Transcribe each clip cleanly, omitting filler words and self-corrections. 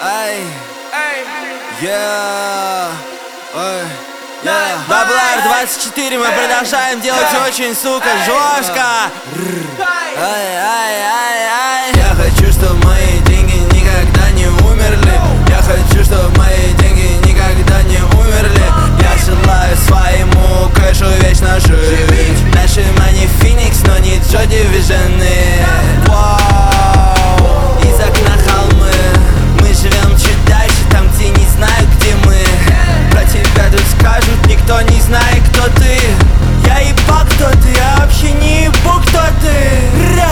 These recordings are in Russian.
Даблар 24, мы продолжаем делать очень, сука, жестко. Я хочу, чтобы мои деньги никогда не умерли. Я хочу, чтобы мои деньги никогда не умерли. Я желаю своему кэшу вечно жить. Наши money Phoenix, но не Joy Division. Из окна холмы. Мы живем чуть дальше, там, где не знаю, где мы. Про тебя тут скажут, никто не знает, кто ты. Я ебал, кто ты, я вообще не ебу, кто ты.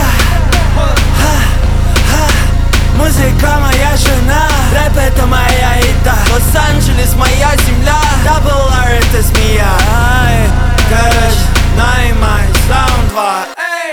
Музыка моя жена, рэп это моя еда. Лос-Анджелес моя земля, Даблар это змея. Короче, наймай, саунд 2.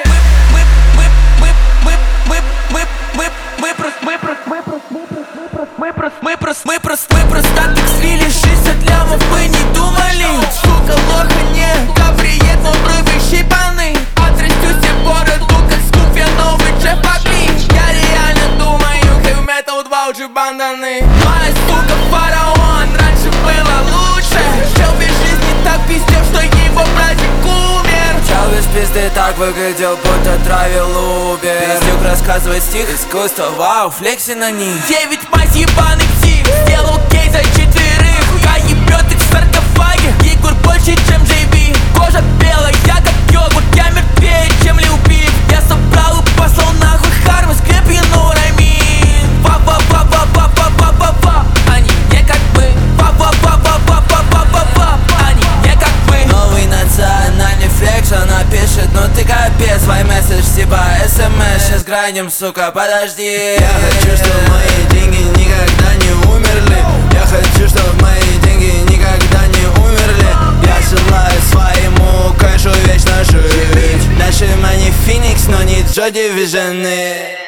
Мы просто так слили 60 лямов, мы не думали. Сука, лоха нет, каприет, но брови щипаны. Отрастю себе бороду, как скуп, я новый Джефф Бакли. Я реально думаю, heavy metal 2 уже банданы. Моя сука фараон, раньше было лучше. Чел без жизни так пиздел, что его братик умер. Чел без пизды так выглядел, будто травил Убер. Пиздюк рассказывает стих, искусство, вау, флекси на них. 9 мать ебаный псих, сделал кейс за 4. Я ебет их в саркофаге, Егор больше, чем JB. Кожа белая, я как йогурт, я мертвее, чем Лил Пип. Я собрал и послал нахуй Хармс, крепи, ну раймин. Ва-ва-ва-ва-ва-ва-ва-ва. Они не как мы. Ва-ва-ва-ва-ва-ва-ва-ва. Они не как мы. Новый национальный флекс, она пишет, ну ты капец. Свой месседж типа СМС, сейчас грандим, сука, подожди. Я хочу, чтобы мои деньги никогда не умерли. Я хочу, чтобы мои деньги никогда не умерли. Я желаю своему кэшу вечно жить. Наши money Phoenix, но не Joy Division.